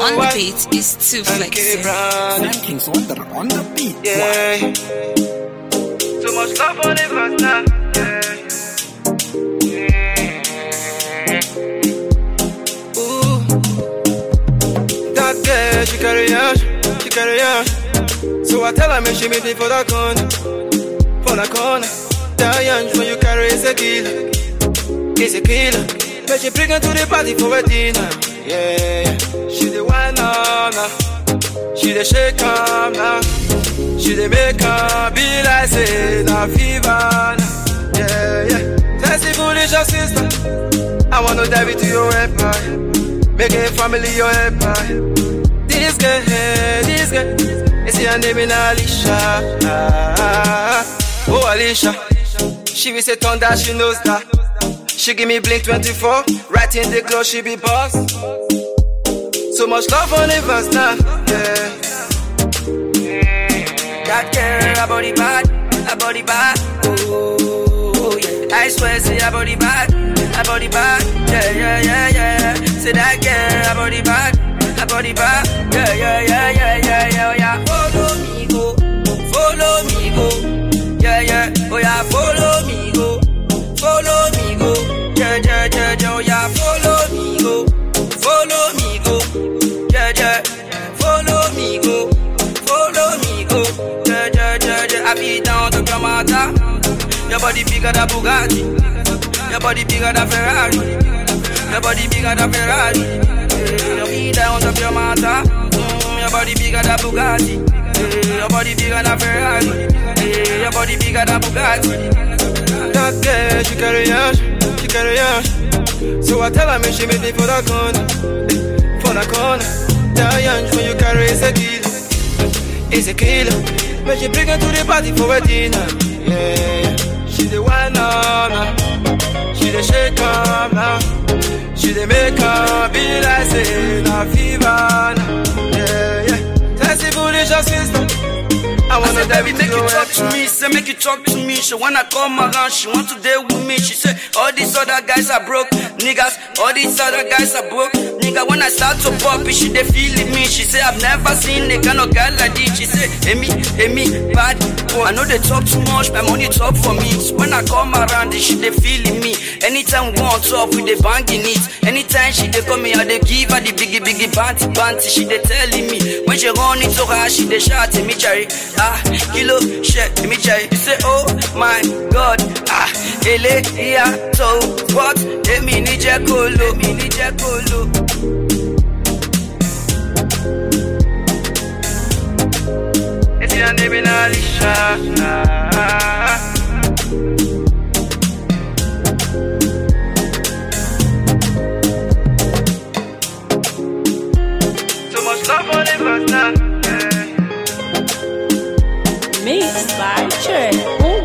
on the beat is too flexing. Rankings on the beat. Yeah. So much love on it right now. Ooh. That girl, she carry on. So I tell her, make she meet me for the corner. Diane, when you carry is a killer. But she bring her to the party for a dinner. Yeah. She the wine on her. She the shake on her. She the make her be like say na fever. Yeah. Testy foolish your sister. I wanna dive into your empire. Make a family your empire. This girl, is her name in Alicia. Oh Alicia. She will say thunder, she knows that. She give me blink 24, right in the clothes, she be boss. So much love on the verse now, yeah. That girl, her body bad, oh yeah. I swear, say her body bad, yeah. Say that girl, her body bad, yeah. Follow me go, yeah. Oh yeah, follow me go, yeah. Oh yeah, follow me go, yeah. Follow me go, yeah. I be down to your mother. Your body bigger than Bugatti. Your body bigger than Ferrari. Your body bigger than Ferrari. You be down to your mother. Your body bigger than Bugatti. Your body bigger than Ferrari. Your body bigger than Bugatti. That girl, she carry on. So I tell her, make she meet me for the corner. Diane, when you carry is a killer. But she bring her to the party for a dinner. Yeah. She the wine on her. She the shake on her. She the make her be like say na fever. Yeah. Testy foolish your sister. I wanna baby, make you talk to me. Say make you talk to me. She wanna come around. She want to deal with me. She say all these other guys are broke, niggas. All these other guys are broke, nigga. When I start to pop it, she they feeling me. She say I've never seen a kind of girl like this. She say Amy, bad boy. I know they talk too much, my money talk for me. So when I come around, she they feeling me. Anytime we want talk, we they banging it. Anytime she they come me, I they give her the biggie banty. She they telling me when she run it to her, she they shout me cherry. Kilo, shit, me cherry. You say oh my God, ele, yeah, so what? Emi ni je kolo. It's your name in Alicia. So much love on it right now. Mixed by Trey.